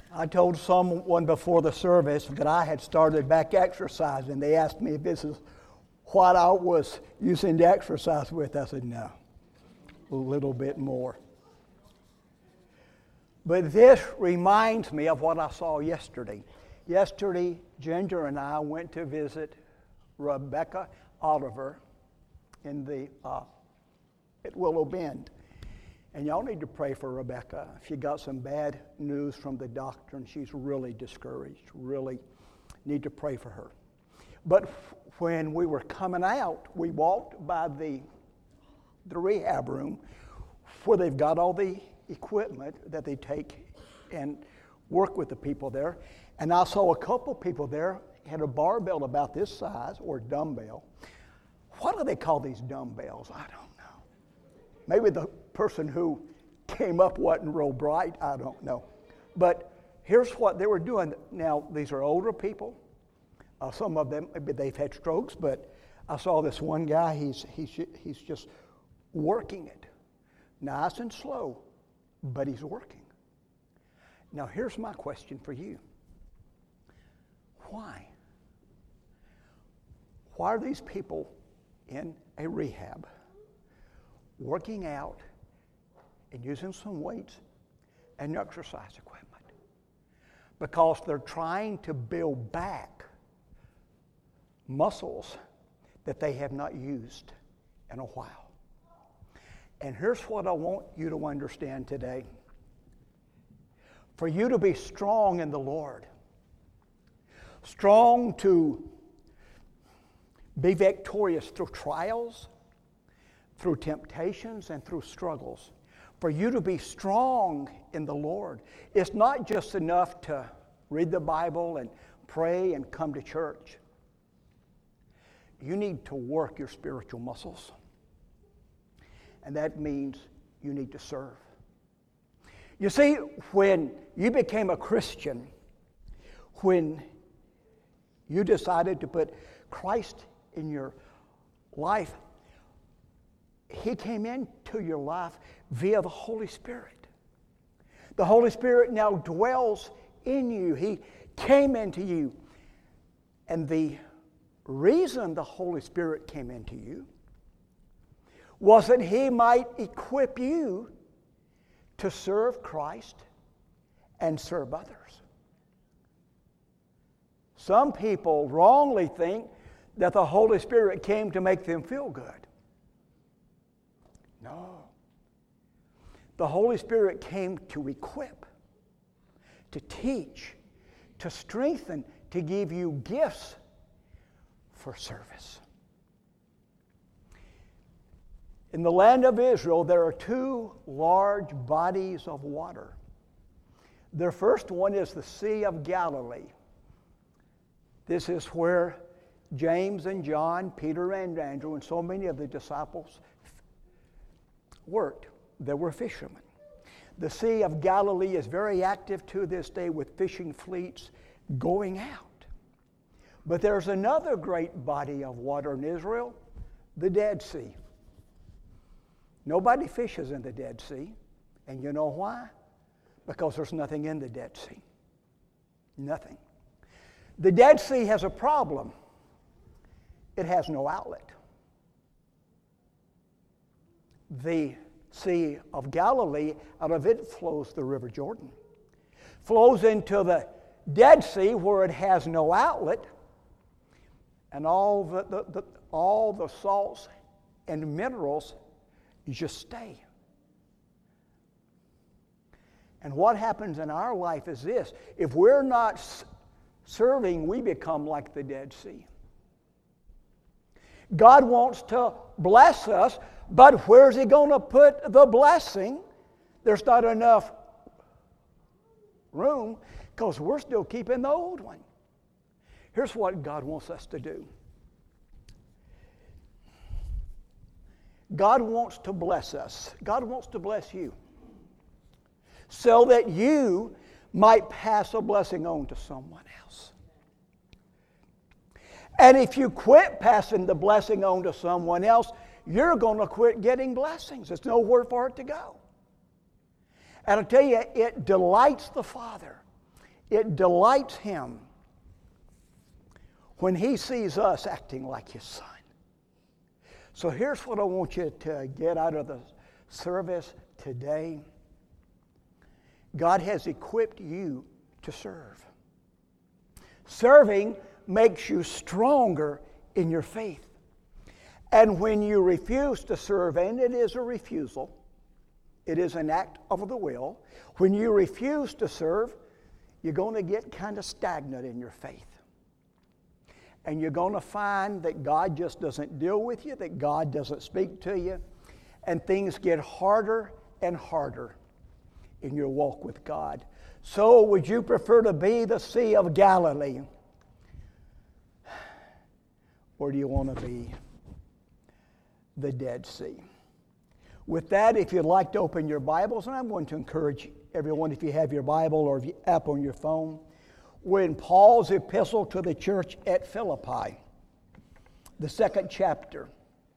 I told someone before the service that I had started back exercising. They asked me if this is what I was using to exercise with. I said, no, a little bit more. But this reminds me of what I saw yesterday. Yesterday, Ginger and I went to visit Rebecca Oliver at Willow Bend. And y'all need to pray for Rebecca. She got some bad news from the doctor, and she's really discouraged. Really need to pray for her. But when we were coming out, we walked by the rehab room where they've got all the equipment that they take and work with the people there. And I saw a couple people there had a barbell about this size, or dumbbell. What do they call these dumbbells? I don't know. Maybe the person who came up wasn't real bright. I don't know. But here's what they were doing. Now, these are older people. Some of them, maybe they've had strokes, but I saw this one guy, he's just working it. Nice and slow, but he's working. Now, here's my question for you. Why? Why are these people in a rehab working out and using some weights and exercise equipment? Because they're trying to build back muscles that they have not used in a while. And here's what I want you to understand today. For you to be strong in the Lord, strong to be victorious through trials, through temptations, and through struggles. For you to be strong in the Lord, it's not just enough to read the Bible and pray and come to church. You need to work your spiritual muscles. And that means you need to serve. You see, when you became a Christian, when you decided to put Christ in your life, He came into your life via the Holy Spirit. The Holy Spirit now dwells in you. He came into you. And the reason the Holy Spirit came into you was that He might equip you to serve Christ and serve others. Some people wrongly think that the Holy Spirit came to make them feel good. No. The Holy Spirit came to equip, to teach, to strengthen, to give you gifts for service. In the land of Israel, there are two large bodies of water. The first one is the Sea of Galilee. This is where James and John, Peter and Andrew, and so many of the disciples worked. They were fishermen. The Sea of Galilee is very active to this day with fishing fleets going out. But there's another great body of water in Israel, the Dead Sea. Nobody fishes in the Dead Sea. And you know why? Because there's nothing in the Dead Sea. Nothing. The Dead Sea has a problem. It has no outlet. The Sea of Galilee, out of it flows the River Jordan. Flows into the Dead Sea where it has no outlet, and all the salts and minerals just stay. And what happens in our life is this: if we're not serving, we become like the Dead Sea. God wants to bless us, but where's He going to put the blessing? There's not enough room because we're still keeping the old one. Here's what God wants us to do. God wants to bless us. God wants to bless you so that you might pass a blessing on to someone else. And if you quit passing the blessing on to someone else, you're going to quit getting blessings. There's nowhere for it to go. And I tell you, it delights the Father It delights Him when He sees us acting like His Son. So here's what I want you to get out of the service today. God has equipped you to serve. Serving makes you stronger in your faith. And when you refuse to serve, and it is a refusal, it is an act of the will. When you refuse to serve, you're going to get kind of stagnant in your faith. And you're going to find that God just doesn't deal with you, that God doesn't speak to you, and things get harder and harder in your walk with God. So would you prefer to be the Sea of Galilee? Or do you want to be the Dead Sea? With that, if you'd like to open your Bibles, and I'm going to encourage everyone, if you have your Bible or the app on your phone, we're in Paul's epistle to the church at Philippi, the 2nd chapter.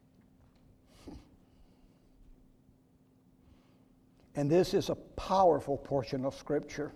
And this is a powerful portion of Scripture.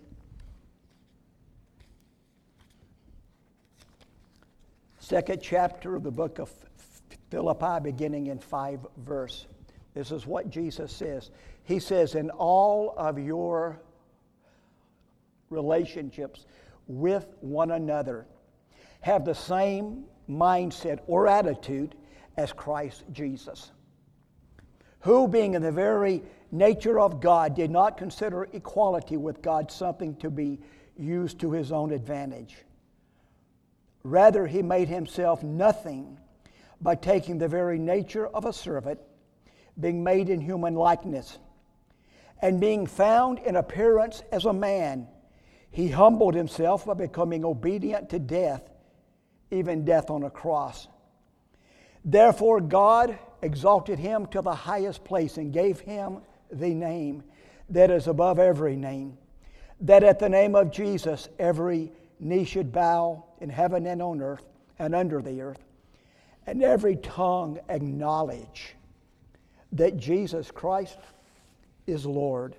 Second chapter of the book of Philippi, beginning in 5 verse. This is what Jesus says. He says, in all of your relationships with one another, have the same mindset or attitude as Christ Jesus, who, being in the very nature of God, did not consider equality with God something to be used to his own advantage. Rather, he made himself nothing by taking the very nature of a servant, being made in human likeness, and being found in appearance as a man, he humbled himself by becoming obedient to death, even death on a cross. Therefore God exalted him to the highest place and gave him the name that is above every name, that at the name of Jesus every knee should bow in heaven and on earth and under the earth, and every tongue acknowledge that Jesus Christ is Lord,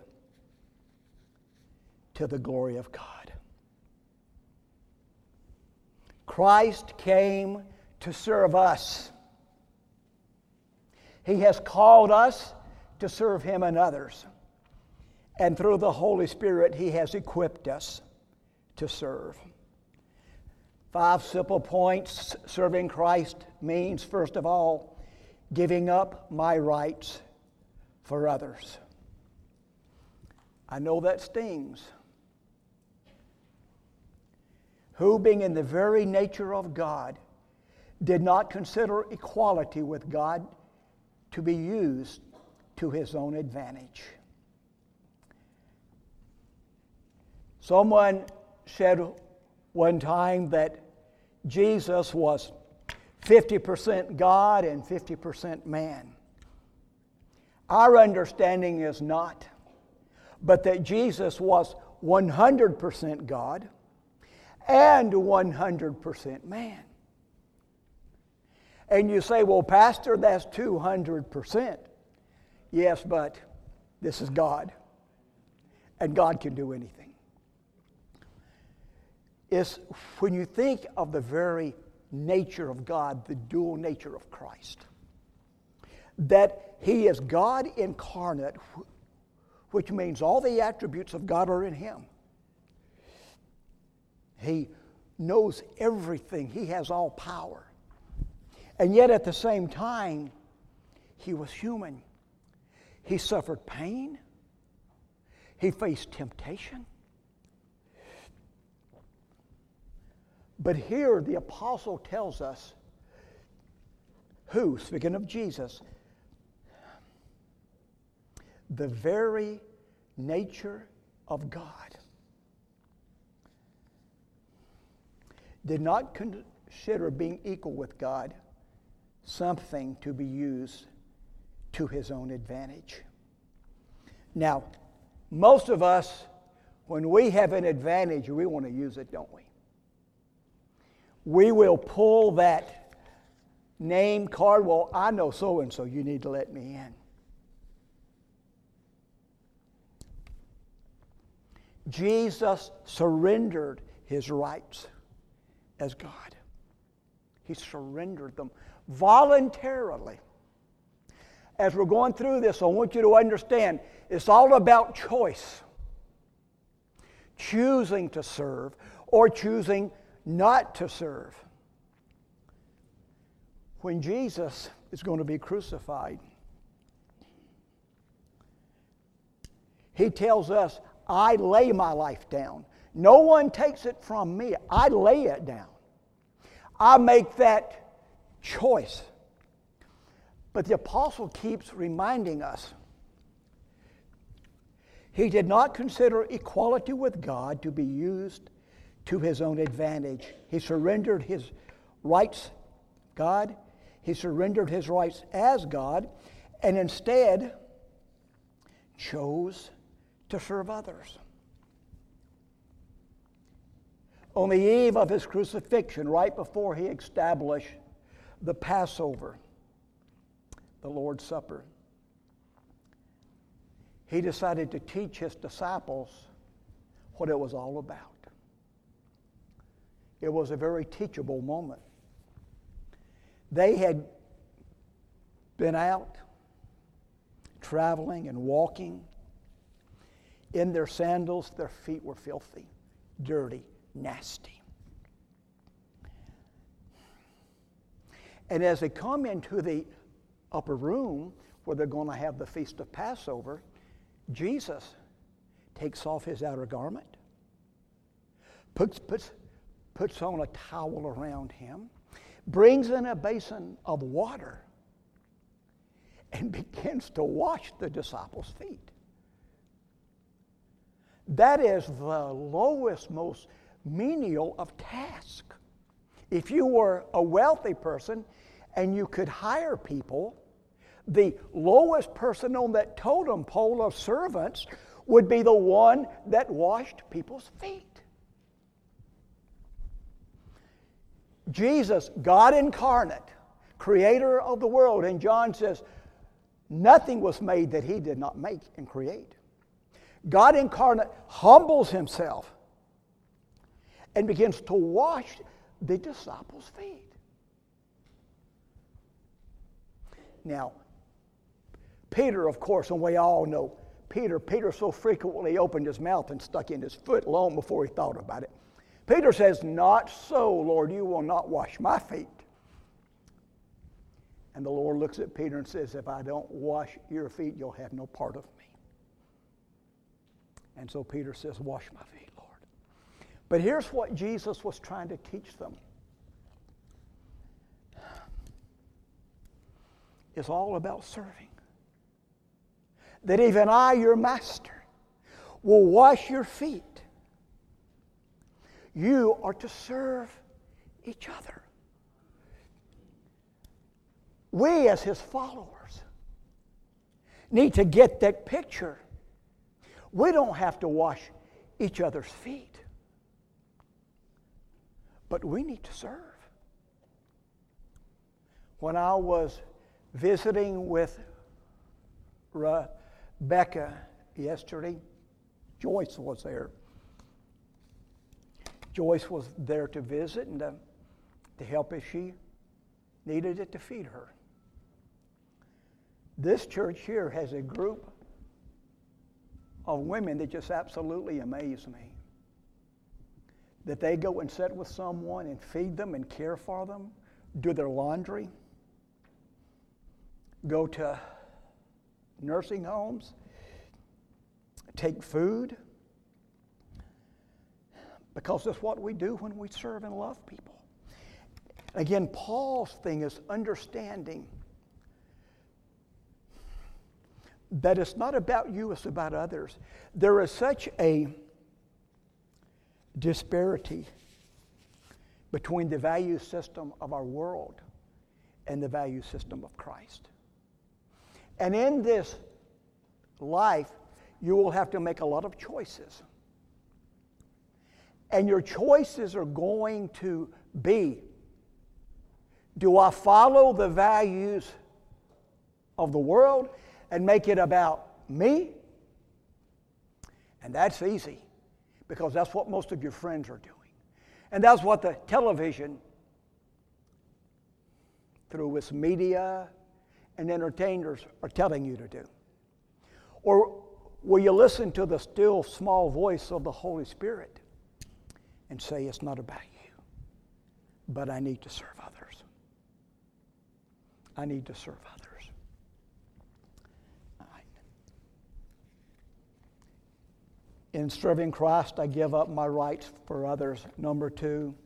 to the glory of God. Christ came to serve us. He has called us to serve Him and others. And through the Holy Spirit, He has equipped us to serve. 5 simple points. Serving Christ means, first of all, giving up my rights for others. I know that stings. Who, being in the very nature of God, did not consider equality with God to be used to his own advantage. Someone said one time that Jesus was 50% God and 50% man. Our understanding is not, but that Jesus was 100% God and 100% man. And you say, well, Pastor, that's 200%. Yes, but this is God, and God can do anything. It's when you think of the very nature of God, the dual nature of Christ, that He is God incarnate, which means all the attributes of God are in Him. He knows everything. He has all power. And yet at the same time, He was human. He suffered pain. He faced temptation. But here the apostle tells us who, speaking of Jesus, the very nature of God, did not consider being equal with God something to be used to his own advantage. Now, most of us, when we have an advantage, we want to use it, don't we? We will pull that name card. Well, I know so-and-so, you need to let me in. Jesus surrendered his rights as God. He surrendered them voluntarily. As we're going through this, I want you to understand it's all about choice. Choosing to serve or choosing not to serve. When Jesus is going to be crucified, he tells us, I lay my life down. No one takes it from me. I lay it down. I make that choice. But the apostle keeps reminding us, he did not consider equality with God to be used to his own advantage. He surrendered his rights, God. He surrendered his rights as God, and instead chose to serve others. On the eve of his crucifixion, right before he established the Passover, the Lord's Supper, he decided to teach his disciples what it was all about. It was a very teachable moment. They had been out traveling and walking. In their sandals, their feet were filthy, dirty, nasty. And as they come into the upper room where they're going to have the Feast of Passover, Jesus takes off his outer garment, puts on a towel around him, brings in a basin of water, and begins to wash the disciples' feet. That is the lowest, most menial of tasks. If you were a wealthy person and you could hire people, the lowest person on that totem pole of servants would be the one that washed people's feet. Jesus, God incarnate, creator of the world, and John says, nothing was made that he did not make and create. God incarnate humbles himself and begins to wash the disciples' feet. Now, Peter, of course, and we all know Peter so frequently opened his mouth and stuck in his foot long before he thought about it. Peter says, not so, Lord, you will not wash my feet. And the Lord looks at Peter and says, if I don't wash your feet, you'll have no part of me. And so Peter says, wash my feet, Lord. But here's what Jesus was trying to teach them. It's all about serving. That even I, your master, will wash your feet. You are to serve each other. We, as his followers, need to get that picture. We don't have to wash each other's feet, but we need to serve. When I was visiting with Rebecca yesterday, Joyce was there. Joyce was there to visit and to help as she needed it to feed her. This church here has a group of women that just absolutely amaze me. That they go and sit with someone and feed them and care for them, do their laundry, go to nursing homes, take food, because that's what we do when we serve and love people. Again, Paul's thing is understanding that it's not about you, it's about others. There is such a disparity between the value system of our world and the value system of Christ. And in this life, you will have to make a lot of choices. And your choices are going to be, do I follow the values of the world and make it about me? And that's easy. because that's what most of your friends are doing. And that's what the television, through its media and entertainers, are telling you to do. Or will you listen to the still small voice of the Holy Spirit and say, it's not about you, but I need to serve others. I need to serve others. All right. In serving Christ, I give up my rights for others. Number 2,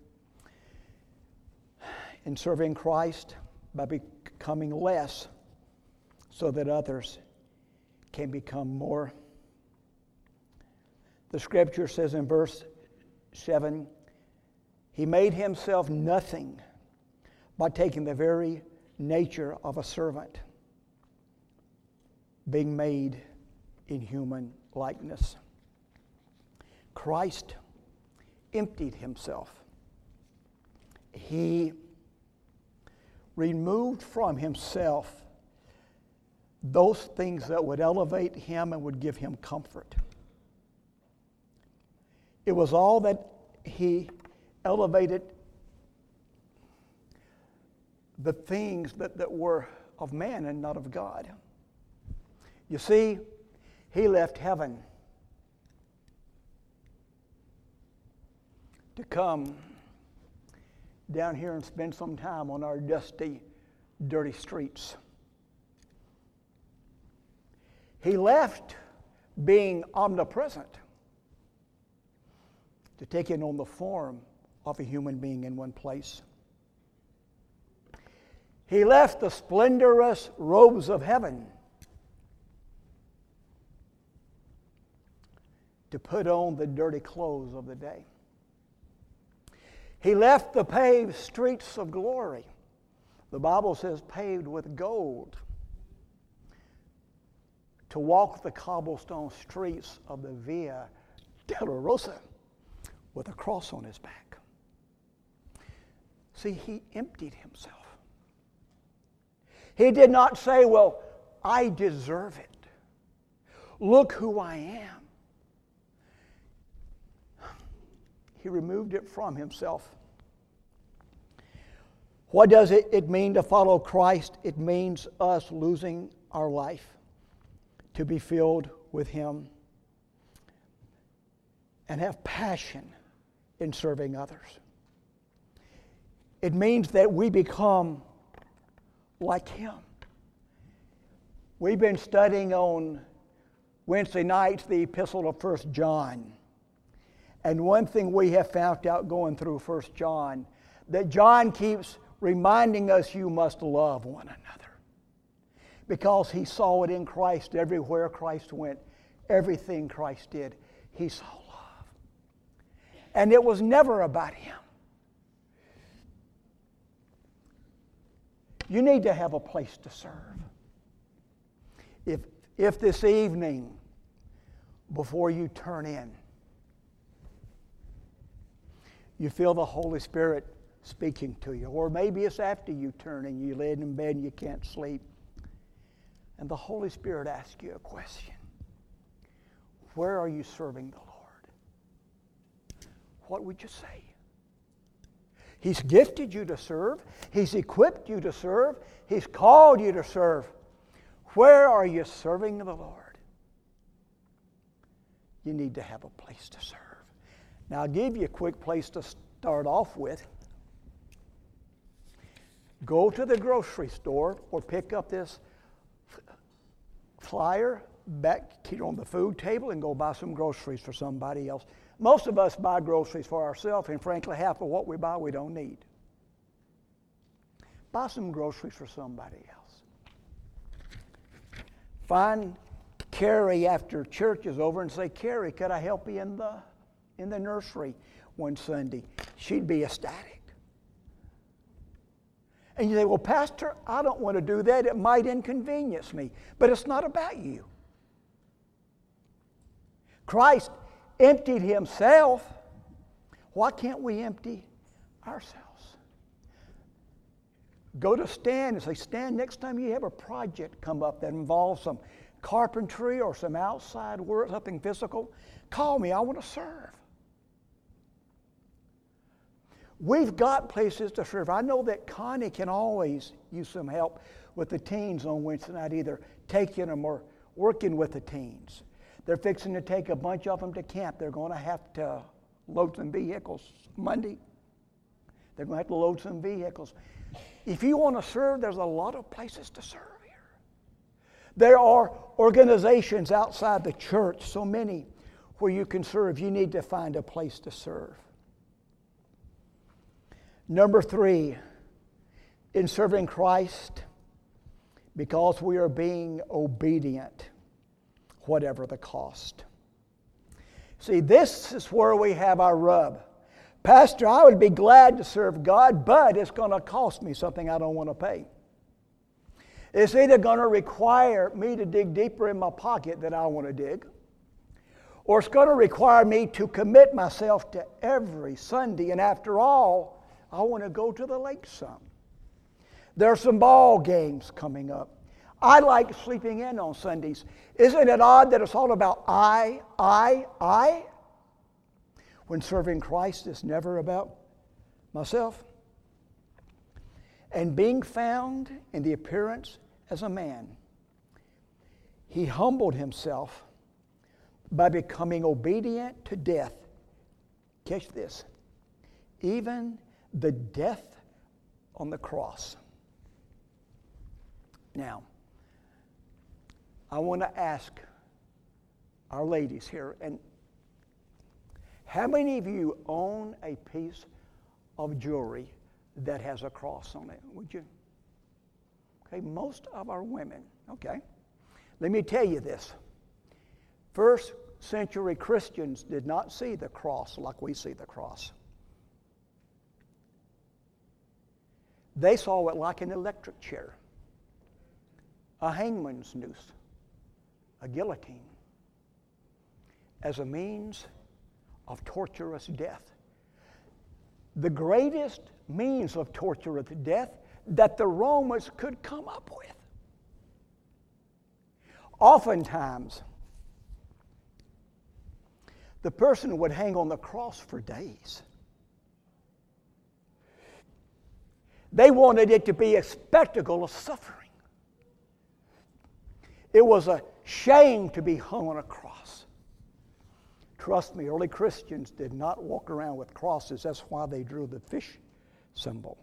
in serving Christ, by becoming less so that others can become more. The scripture says in verse 7, he made himself nothing by taking the very nature of a servant, being made in human likeness. Christ emptied himself. He removed from himself those things that would elevate him and would give him comfort. It was all that he elevated the things that were of man and not of God. You see, he left heaven to come down here and spend some time on our dusty, dirty streets. He left being omnipresent to take in on the form of a human being in one place. He left the splendorous robes of heaven to put on the dirty clothes of the day. He left the paved streets of glory. The Bible says paved with gold, to walk the cobblestone streets of the Via Dolorosa with a cross on his back. See, he emptied himself. He did not say, well, I deserve it. Look who I am. He removed it from himself. What does it mean to follow Christ? It means us losing our life to be filled with him and have passion in serving others. It means that we become like him. We've been studying on Wednesday nights the epistle of 1 John. And one thing we have found out going through 1 John, that John keeps reminding us you must love one another. Because he saw it in Christ everywhere Christ went, everything Christ did, he saw love. And it was never about him. You need to have a place to serve. If this evening, before you turn in, you feel the Holy Spirit speaking to you, or maybe it's after you turn in, you lay in bed and you can't sleep, and the Holy Spirit asks you a question. Where are you serving the Lord? What would you say? He's gifted you to serve. He's equipped you to serve. He's called you to serve. Where are you serving the Lord? You need to have a place to serve. Now, I'll give you a quick place to start off with. Go to the grocery store or pick up this flyer back here on the food table and go buy some groceries for somebody else. Most of us buy groceries for ourselves, and frankly, half of what we buy we don't need. Buy some groceries for somebody else. Find Carrie after church is over and say, Carrie, could I help you in the nursery one Sunday? She'd be ecstatic. And you say, well, Pastor, I don't want to do that. It might inconvenience me. But it's not about you. Christ emptied himself. Why can't we empty ourselves? Go to Stan and say, Stan, next time you have a project come up that involves some carpentry or some outside work, something physical, call me. I want to serve. We've got places to serve. I know that Connie can always use some help with the teens on Wednesday night, either taking them or working with the teens. They're fixing to take a bunch of them to camp. They're going to have to load some vehicles Monday. They're going to have to load some vehicles. If you want to serve, there's a lot of places to serve here. There are organizations outside the church, so many, where you can serve. You need to find a place to serve. Number 3, in serving Christ, because we are being obedient, whatever the cost. See, this is where we have our rub. Pastor, I would be glad to serve God, but it's going to cost me something I don't want to pay. It's either going to require me to dig deeper in my pocket than I want to dig, or it's going to require me to commit myself to every Sunday. And after all, I want to go to the lake some. There are some ball games coming up. I like sleeping in on Sundays. Isn't it odd that it's all about I? When serving Christ is never about myself? And being found in the appearance as a man, he humbled himself by becoming obedient to death. Catch this. Even the death on the cross. Now, I want to ask our ladies here, and how many of you own a piece of jewelry that has a cross on it? Would you? Okay, most of our women. Okay. Let me tell you this. First century Christians did not see the cross like we see the cross. They saw it like an electric chair, a hangman's noose, a guillotine, as a means of torturous death. The greatest means of torturous death that the Romans could come up with. Oftentimes, the person would hang on the cross for days. They wanted it to be a spectacle of suffering. It was a shame to be hung on a cross. Trust me, early Christians did not walk around with crosses. That's why they drew the fish symbol.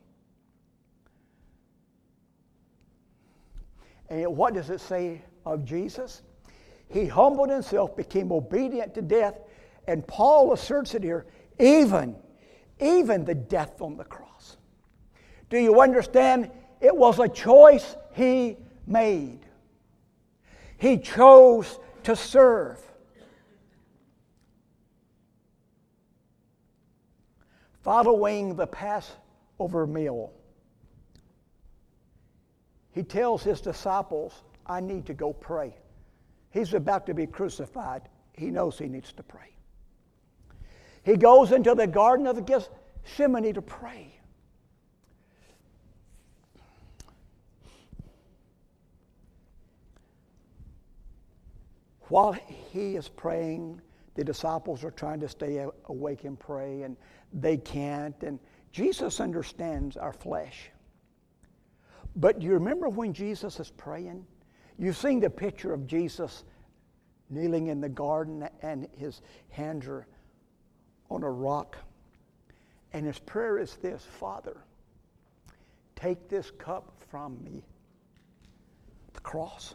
And what does it say of Jesus? He humbled himself, became obedient to death, and Paul asserts it here, even the death on the cross. Do you understand? It was a choice he made. He chose to serve. Following the Passover meal, he tells his disciples, I need to go pray. He's about to be crucified. He knows he needs to pray. He goes into the Garden of Gethsemane to pray. While he is praying, the disciples are trying to stay awake and pray, and they can't. And Jesus understands our flesh. But do you remember when Jesus is praying? You've seen the picture of Jesus kneeling in the garden, and his hands are on a rock. And his prayer is this: Father, take this cup from me. The cross.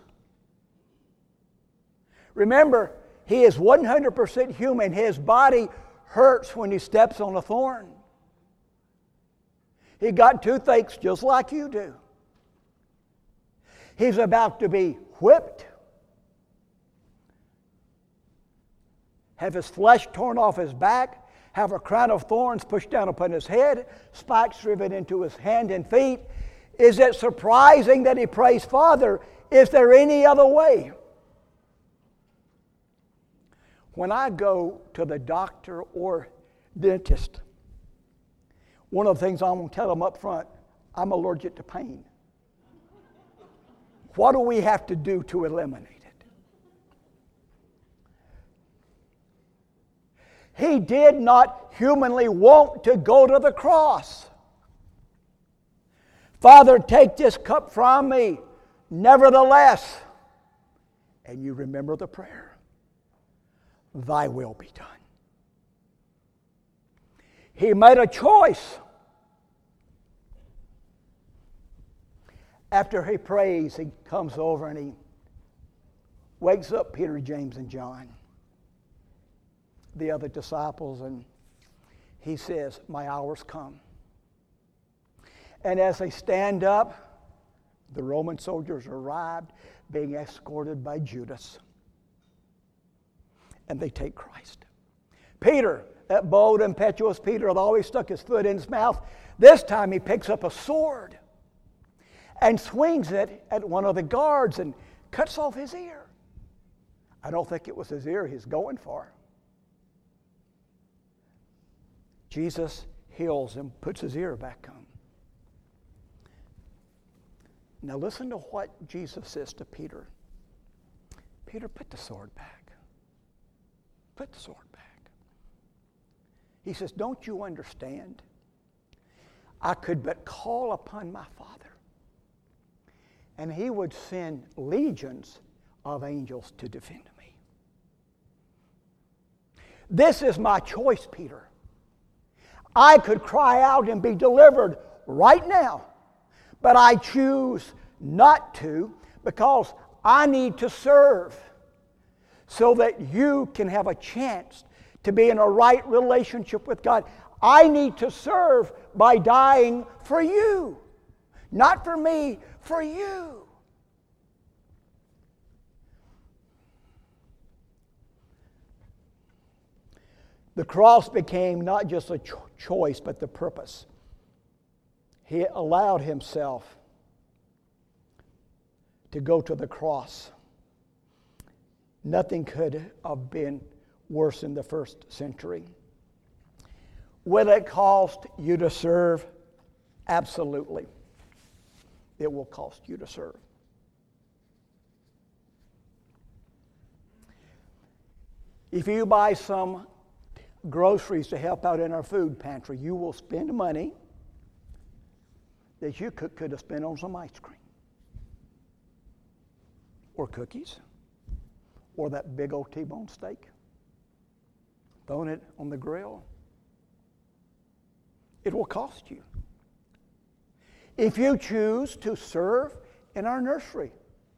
Remember, he is 100% human. His body hurts when he steps on a thorn. He got toothaches just like you do. He's about to be whipped, have his flesh torn off his back, have a crown of thorns pushed down upon his head, spikes driven into his hand and feet. Is it surprising that he prays, Father, is there any other way? When I go to the doctor or dentist, one of the things I'm going to tell them up front, I'm allergic to pain. What do we have to do to eliminate it? He did not humanly want to go to the cross. Father, take this cup from me. Nevertheless, and you remember the prayer, thy will be done. He made a choice. After he prays, he comes over and he wakes up Peter, James, and John, the other disciples, and he says, my hour's come. And as they stand up, the Roman soldiers arrived, being escorted by Judas. And they take Christ. Peter, that bold, impetuous Peter that always stuck his foot in his mouth, this time he picks up a sword and swings it at one of the guards and cuts off his ear. I don't think it was his ear he's going for. Jesus heals him, puts his ear back on. Now listen to what Jesus says to Peter. Peter, put the sword back. Put the sword back. He says, don't you understand? I could but call upon my Father, and he would send legions of angels to defend me. This is my choice, Peter. I could cry out and be delivered right now, but I choose not to because I need to serve so that you can have a chance to be in a right relationship with God. I need to serve by dying for you. Not for me, for you. The cross became not just a choice, but the purpose. He allowed himself to go to the cross. Nothing could have been worse in the first century. Will it cost you to serve? Absolutely. It will cost you to serve. If you buy some groceries to help out in our food pantry, you will spend money that you could have spent on some ice cream or cookies or that big old T-bone steak, throwing it on the grill. It will cost you. If you choose to serve in our nursery,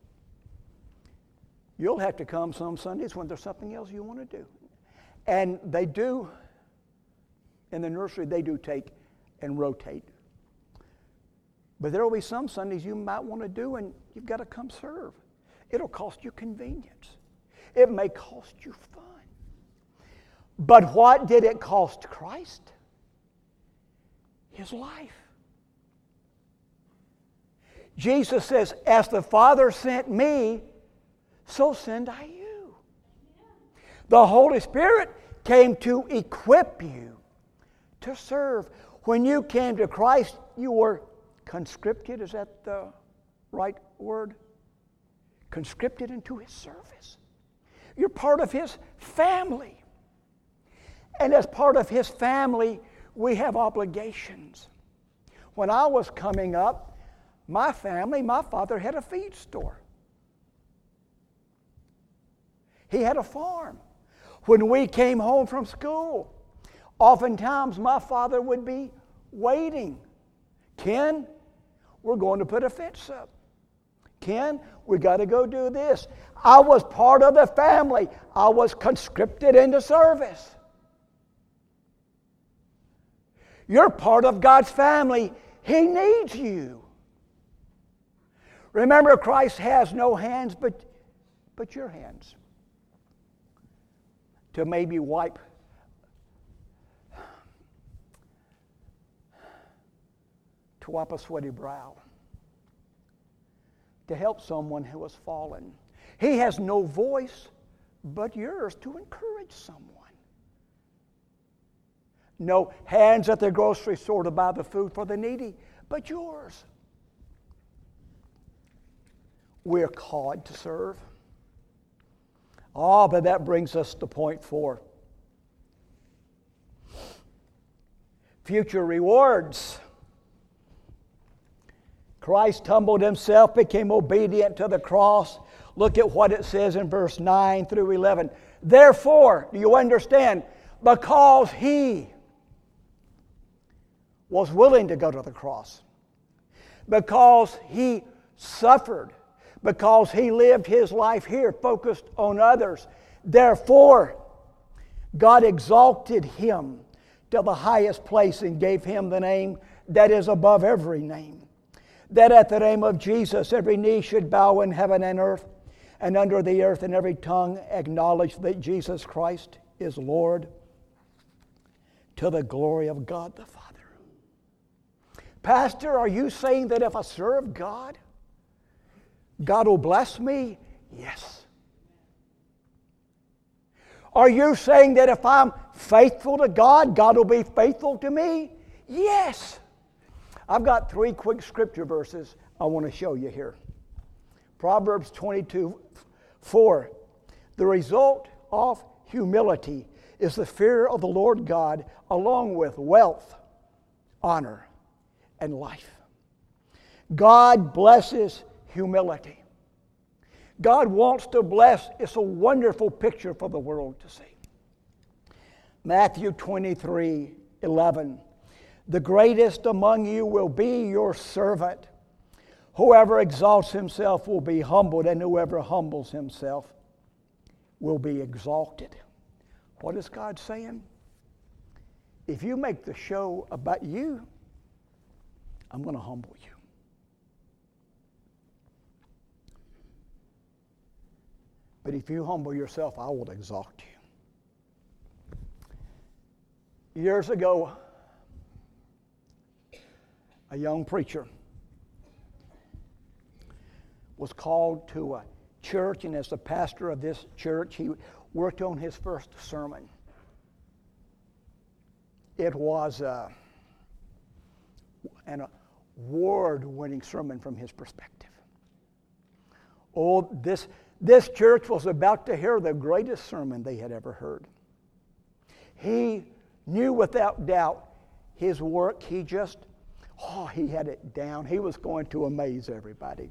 you'll have to come some Sundays when there's something else you want to do. And they do, in the nursery, they do take and rotate. But there will be some Sundays you might want to do, and you've got to come serve. It'll cost you convenience. It may cost you fun. But what did it cost Christ? His life. Jesus says, as the Father sent me, so send I you. The Holy Spirit came to equip you to serve. When you came to Christ, you were conscripted. Is that the right word? Conscripted into His service. You're part of His family. And as part of His family, we have obligations. When I was coming up, my father had a feed store. He had a farm. When we came home from school, oftentimes my father would be waiting. Ken, we're going to put a fence up. Ken, we got to go do this. I was part of the family. I was conscripted into service. You're part of God's family. He needs you. Remember, Christ has no hands but your hands to maybe wipe a sweaty brow, to help someone who has fallen. He has no voice but yours to encourage someone. No hands at the grocery store to buy the food for the needy, but yours. We're called to serve. But that brings us to point 4. future rewards. Christ humbled himself, became obedient to the cross. Look at what it says in verse 9 through 11. Therefore, do you understand? Because he was willing to go to the cross, because he suffered, because he lived his life here focused on others, therefore God exalted him to the highest place and gave him the name that is above every name, that at the name of Jesus every knee should bow in heaven and earth and under the earth, and every tongue acknowledge that Jesus Christ is Lord, to the glory of God the Father. Pastor, are you saying that if I serve God, God will bless me? Yes. Are you saying that if I'm faithful to God, God will be faithful to me? Yes. I've got 3 quick scripture verses I want to show you here. Proverbs 22:4. The result of humility is the fear of the Lord God, along with wealth, honor, and life. God blesses humility. God wants to bless. It's a wonderful picture for the world to see. Matthew 23:11. The greatest among you will be your servant. Whoever exalts himself will be humbled, and whoever humbles himself will be exalted. What is God saying? If you make the show about you, I'm going to humble you. But if you humble yourself, I will exalt you. Years ago, a young preacher was called to a church, and as the pastor of this church, he worked on his first sermon. It was an award-winning sermon from his perspective. Oh, this church was about to hear the greatest sermon they had ever heard. He knew without doubt his work. He had it down. He was going to amaze everybody.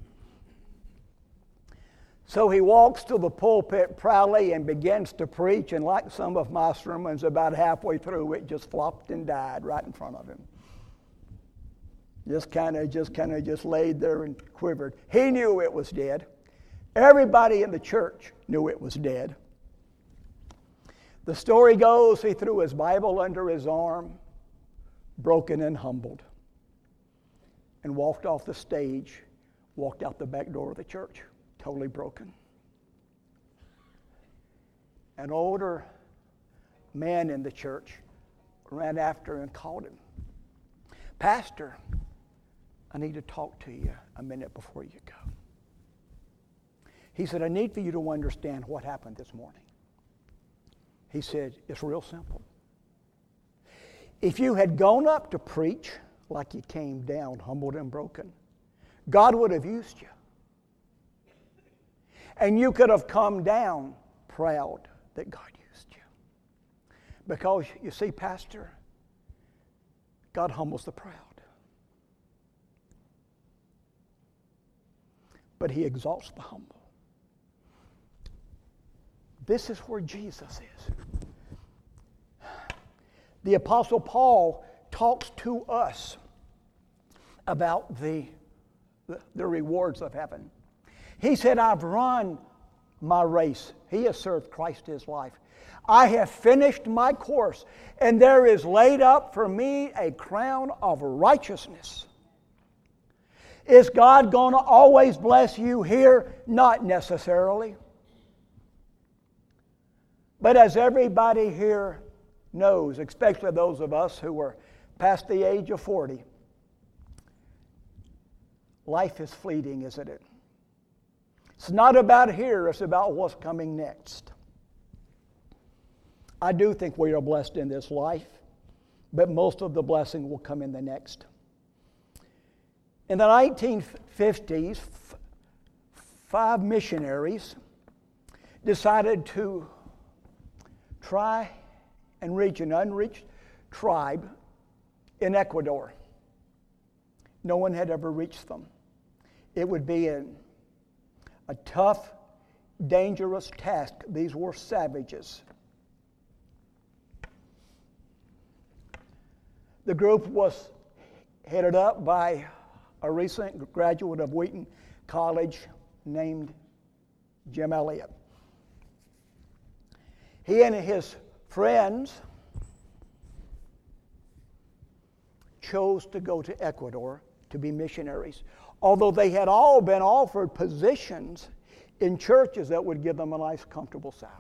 So he walks to the pulpit proudly and begins to preach, and like some of my sermons, about halfway through, it just flopped and died right in front of him. Just kind of laid there and quivered. He knew it was dead. Everybody in the church knew it was dead. The story goes, he threw his Bible under his arm, broken and humbled, and walked off the stage, walked out the back door of the church, totally broken. An older man in the church ran after and called him. Pastor, I need to talk to you a minute before you go. He said, I need for you to understand what happened this morning. He said, it's real simple. If you had gone up to preach like you came down, humbled and broken, God would have used you. And you could have come down proud that God used you. Because, you see, Pastor, God humbles the proud. But He exalts the humble. This is where Jesus is. The Apostle Paul talks to us about the rewards of heaven. He said, I've run my race. He has served Christ his life. I have finished my course, and there is laid up for me a crown of righteousness. Is God going to always bless you here? Not necessarily. But as everybody here knows, especially those of us who are past the age of 40, life is fleeting, isn't it? It's not about here, it's about what's coming next. I do think we are blessed in this life, but most of the blessing will come in the next. In the 1950s, 5 missionaries decided to try and reach an unreached tribe in Ecuador. No one had ever reached them. It would be a tough, dangerous task. These were savages. The group was headed up by a recent graduate of Wheaton College named Jim Elliot. He and his friends chose to go to Ecuador to be missionaries, although they had all been offered positions in churches that would give them a nice, comfortable salary.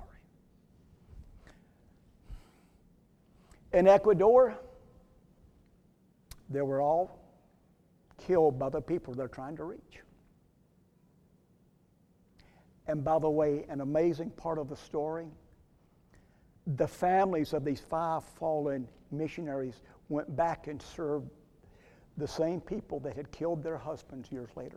In Ecuador, they were all killed by the people they're trying to reach. And by the way, an amazing part of the story, the families of these 5 fallen missionaries went back and served the same people that had killed their husbands years later.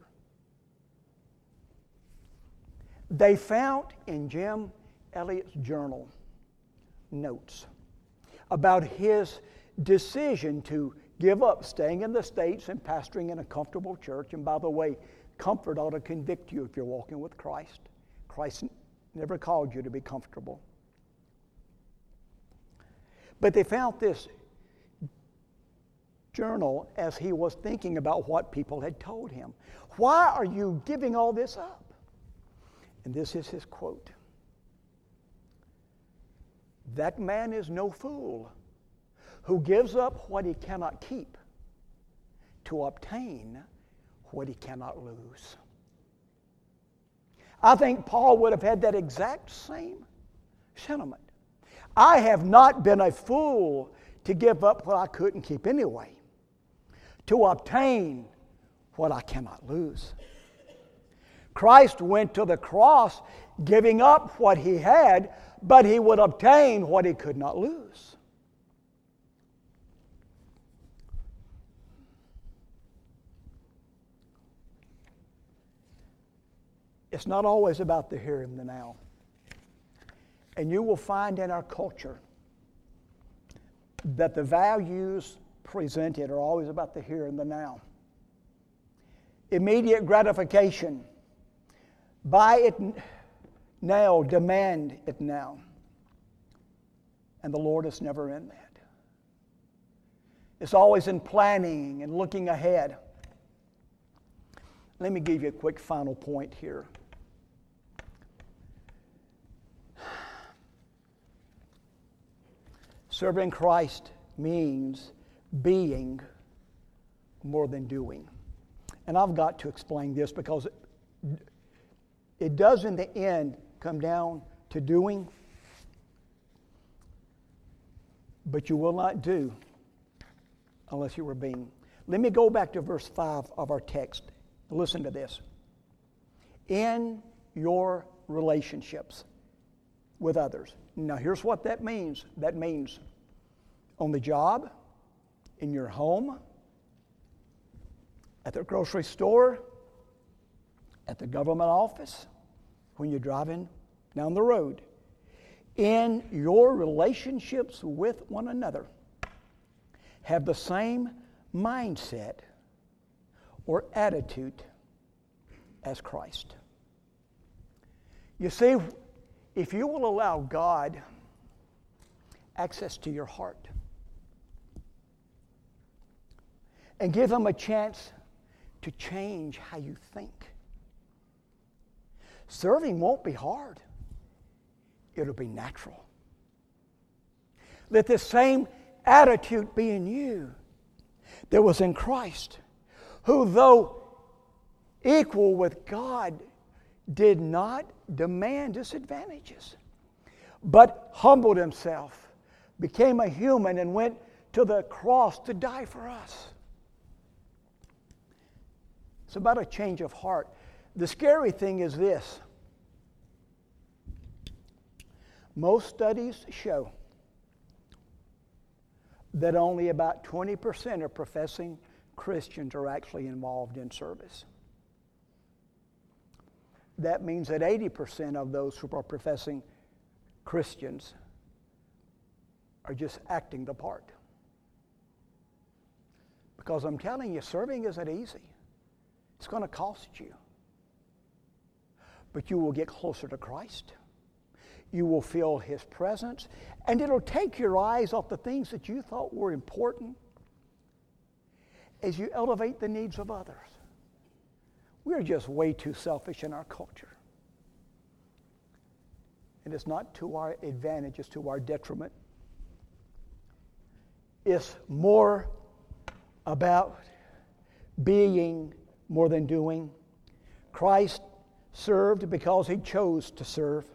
They found in Jim Elliot's journal notes about his decision to give up staying in the States and pastoring in a comfortable church. And by the way, comfort ought to convict you if you're walking with Christ. Christ never called you to be comfortable. But they found this journal as he was thinking about what people had told him. Why are you giving all this up? And this is his quote. That man is no fool who gives up what he cannot keep to obtain what he cannot lose. I think Paul would have had that exact same sentiment. I have not been a fool to give up what I couldn't keep anyway, to obtain what I cannot lose. Christ went to the cross giving up what he had, but he would obtain what he could not lose. It's not always about the here and the now. And you will find in our culture that the values presented are always about the here and the now. Immediate gratification. Buy it now, demand it now. And the Lord is never in that. It's always in planning and looking ahead. Let me give you a quick final point here. Serving Christ means being more than doing. And I've got to explain this because it does in the end come down to doing, but you will not do unless you are being. Let me go back to verse 5 of our text. Listen to this. In your relationships with others. Now here's what that means. That means on the job, in your home, at the grocery store, at the government office, when you're driving down the road. In your relationships with one another, have the same mindset or attitude as Christ. You see, if you will allow God access to your heart and give Him a chance to change how you think, serving won't be hard. It'll be natural. Let the same attitude be in you that was in Christ, who though equal with God, did not demand disadvantages, but humbled himself, became a human, and went to the cross to die for us. It's about a change of heart. The scary thing is this. Most studies show that only about 20% of professing Christians are actually involved in service. That means that 80% of those who are professing Christians are just acting the part. Because I'm telling you, serving isn't easy. It's going to cost you. But you will get closer to Christ. You will feel His presence. And it'll take your eyes off the things that you thought were important as you elevate the needs of others. We're just way too selfish in our culture. And it's not to our advantage, it's to our detriment. It's more about being more than doing. Christ served because He chose to serve.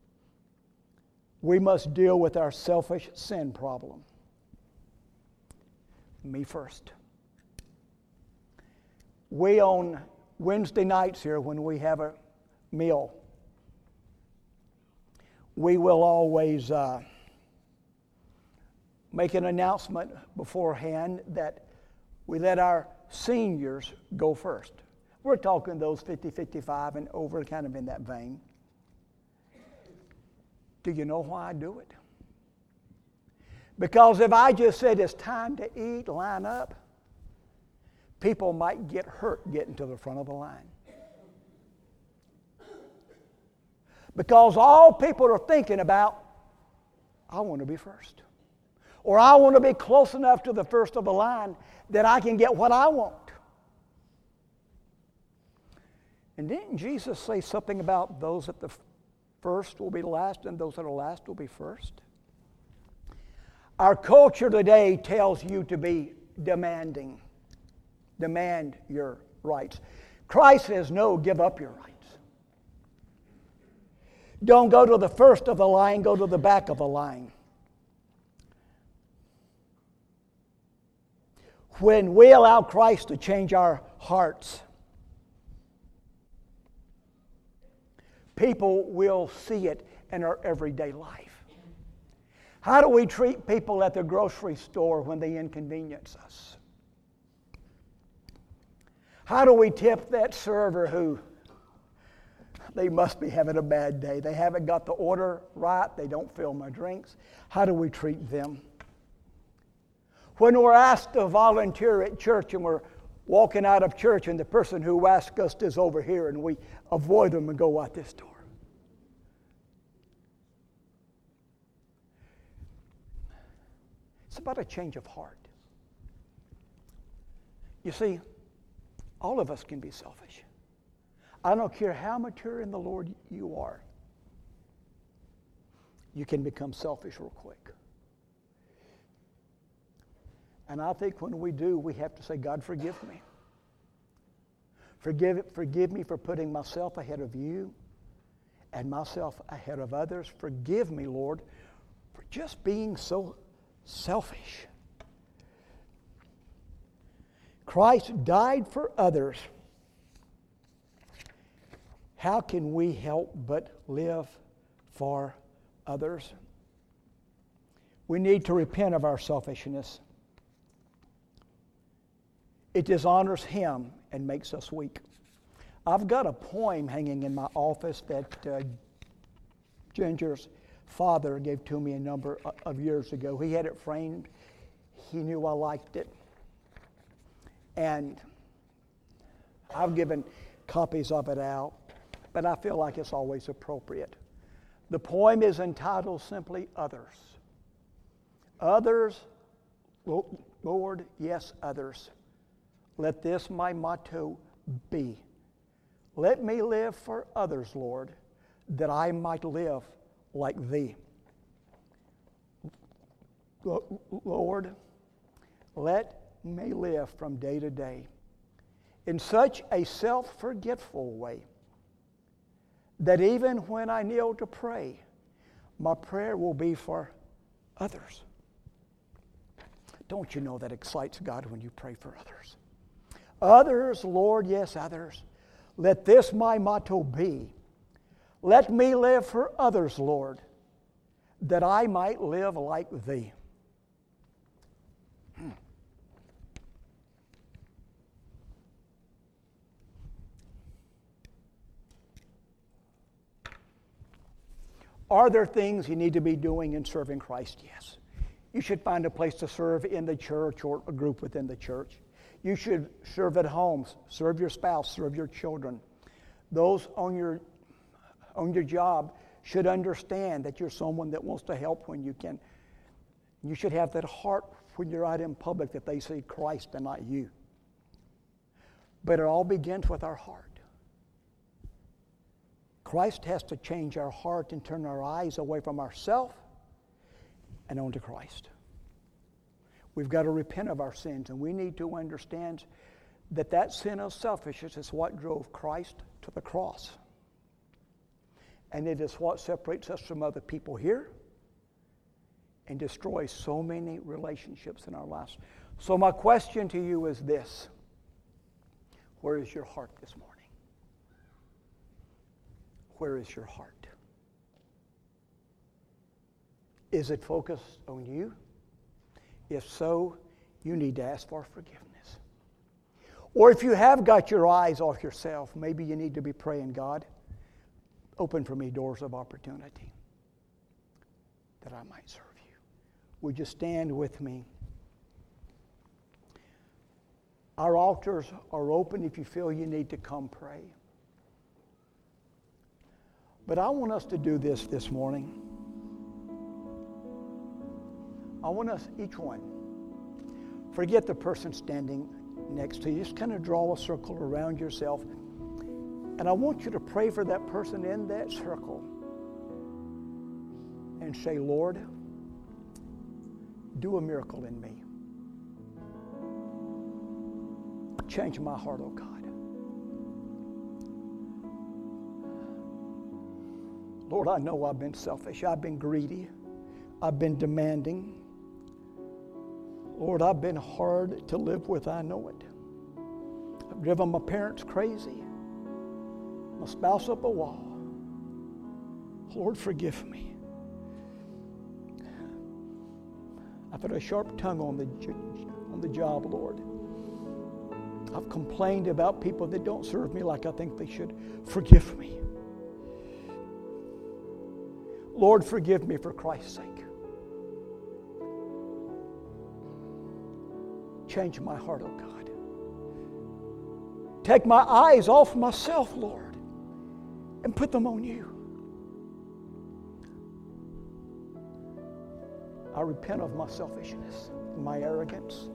We must deal with our selfish sin problem. Me first. We on Wednesday nights here, when we have a meal, we will always make an announcement beforehand that we let our seniors go first. We're talking those 50, 55 and over, kind of in that vein. Do you know why I do it? Because if I just said it's time to eat, line up, people might get hurt getting to the front of the line. Because all people are thinking about, I want to be first. Or I want to be close enough to the first of the line that I can get what I want. And didn't Jesus say something about those at the first will be last and those that are last will be first? Our culture today tells you to be demanding. Demand your rights. Christ says, no, give up your rights. Don't go to the first of the line, go to the back of the line. When we allow Christ to change our hearts, people will see it in our everyday life. How do we treat people at the grocery store when they inconvenience us? How do we tip that server who they must be having a bad day? They haven't got the order right. They don't fill my drinks. How do we treat them? When we're asked to volunteer at church and we're walking out of church and the person who asked us is over here and we avoid them and go out this door. It's about a change of heart. You see, all of us can be selfish. I don't care how mature in the Lord you are. You can become selfish real quick. And I think when we do, we have to say, God, forgive me. Forgive me for putting myself ahead of you and myself ahead of others. Forgive me, Lord, for just being so selfish. Christ died for others. How can we help but live for others? We need to repent of our selfishness. It dishonors Him and makes us weak. I've got a poem hanging in my office that Ginger's father gave to me a number of years ago. He had it framed. He knew I liked it. And I've given copies of it out, but I feel like it's always appropriate. The poem is entitled simply Others. Others, Lord, yes, others. Let this my motto be. Let me live for others, Lord, that I might live like Thee. Lord, let me live from day to day in such a self-forgetful way that even when I kneel to pray, my prayer will be for others. Don't you know that excites God when you pray for others? Others, Lord, yes, others. Let this my motto be. Let me live for others, Lord, that I might live like Thee. Are there things you need to be doing in serving Christ? Yes. You should find a place to serve in the church or a group within the church. You should serve at homes, serve your spouse, serve your children. Those on your job should understand that you're someone that wants to help when you can. You should have that heart when you're out in public that they see Christ and not you. But it all begins with our heart. Christ has to change our heart and turn our eyes away from ourselves and onto Christ. We've got to repent of our sins, and we need to understand that that sin of selfishness is what drove Christ to the cross. And it is what separates us from other people here and destroys so many relationships in our lives. So my question to you is this: where is your heart this morning? Where is your heart? Is it focused on you? If so, you need to ask for forgiveness. Or if you have got your eyes off yourself, maybe you need to be praying, God, open for me doors of opportunity that I might serve you. Would you stand with me? Our altars are open if you feel you need to come pray. But I want us to do this morning. I want us, each one, forget the person standing next to you. Just kind of draw a circle around yourself. And I want you to pray for that person in that circle. And say, Lord, do a miracle in me. Change my heart, oh God. Lord, I know I've been selfish. I've been greedy. I've been demanding. Lord, I've been hard to live with. I know it. I've driven my parents crazy. My spouse up a wall. Lord, forgive me. I've had a sharp tongue on the job, Lord. I've complained about people that don't serve me like I think they should. Forgive me. Lord, forgive me for Christ's sake. Change my heart, oh God. Take my eyes off myself, Lord, and put them on you. I repent of my selfishness and my arrogance.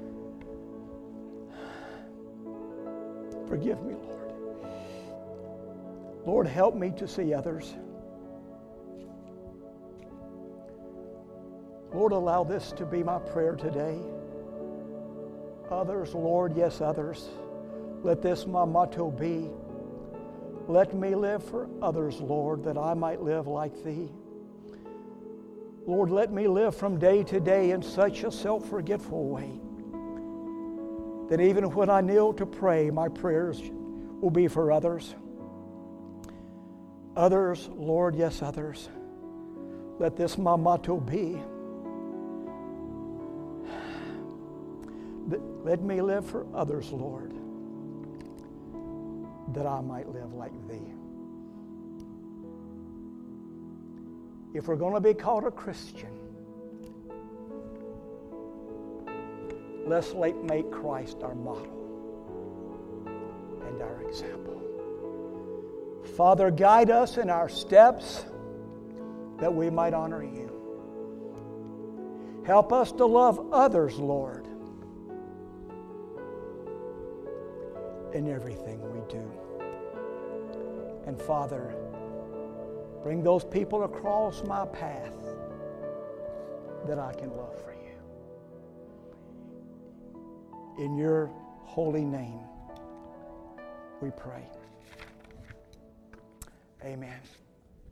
Forgive me, Lord. Lord, help me to see others. Lord, allow this to be my prayer today. Others, Lord, yes, others. Let this my motto be. Let me live for others, Lord, that I might live like Thee. Lord, let me live from day to day in such a self-forgetful way that even when I kneel to pray, my prayers will be for others. Others, Lord, yes, others. Let this my motto be. Let me live for others, Lord, that I might live like Thee. If we're going to be called a Christian, let's make Christ our model and our example. Father, guide us in our steps that we might honor You. Help us to love others, Lord, in everything we do. And Father, bring those people across my path that I can love for You. In Your holy name we pray. Amen.